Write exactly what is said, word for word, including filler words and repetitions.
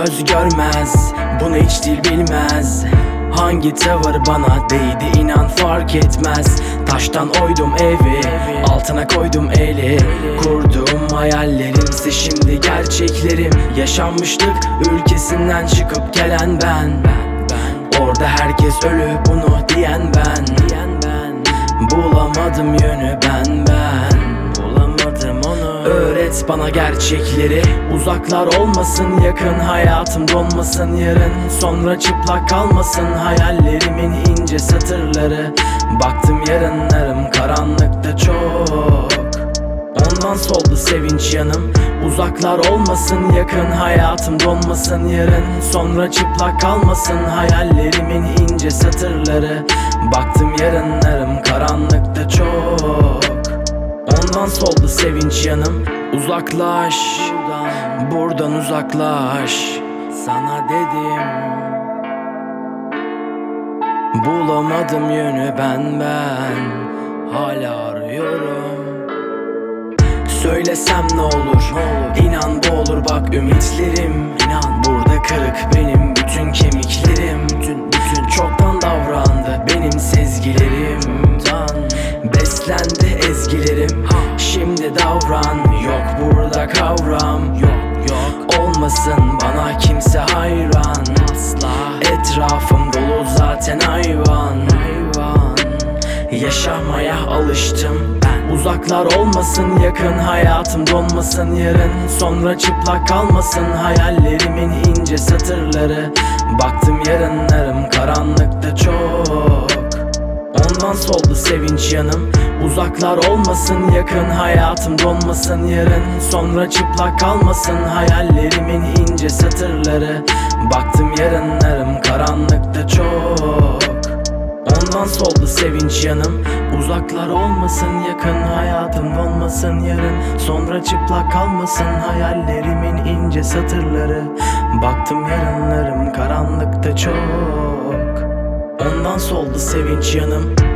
göz görmez, bunu hiç dil bilmez. Hangi tavır bana değdi inan fark etmez. Taştan oydum evi, altına koydum eli. Kurduğum hayallerimse şimdi gerçeklerim. Yaşanmışlık ülkesinden çıkıp gelen ben. Orada herkes ölü bunu diyen ben. Bulamadım yönü ben ben Bulamadım onu. Öğret bana gerçekleri, uzaklar olmasın, yakın hayatım donmasın yarın. Sonra çıplak kalmasın hayallerimin ince satırları. Baktım yarınlarım karanlıkta çok, ondan soldu sevinç yanım. Uzaklar olmasın, yakın hayatım donmasın yarın. Sonra çıplak kalmasın hayallerimin ince satırları. Baktım yarınlarım karanlıkta çok, ondan soldu sevinç yanım. Uzaklaş buradan, buradan uzaklaş. Sana dedim, bulamadım yönü ben ben hala arıyorum. Söylesem ne olur, İnan bu olur bak ümitlerim. İnan burada kırık benim bütün kemiklerim. Bütün, bütün çoktan davrandı benim sezgilerimden. Beslendi ezgilerim, şimdi davran. Yok burada kavram, yok yok olmasın bana kimse hayran. Asla etrafım dolu zaten hayvan, hayvan. Yaşamaya alıştım ben. Uzaklar olmasın, yakın hayatım donmasın yarın. Sonra çıplak kalmasın hayallerimin ince satırları. Baktım yarınlarım karanlıkta çok, ondan soldu sevinç yanım. Uzaklar olmasın, yakın hayatım donmasın yarın. Sonra çıplak kalmasın hayallerimin ince satırları. Baktım yarınlarım karanlıkta çok, ondan soldu sevinç yanım. Uzaklar olmasın, yakın hayatım donmasın yarın. Sonra çıplak kalmasın hayallerimin ince satırları. Baktım yarınlarım karanlıkta çok, ondan soldu sevinç yanım.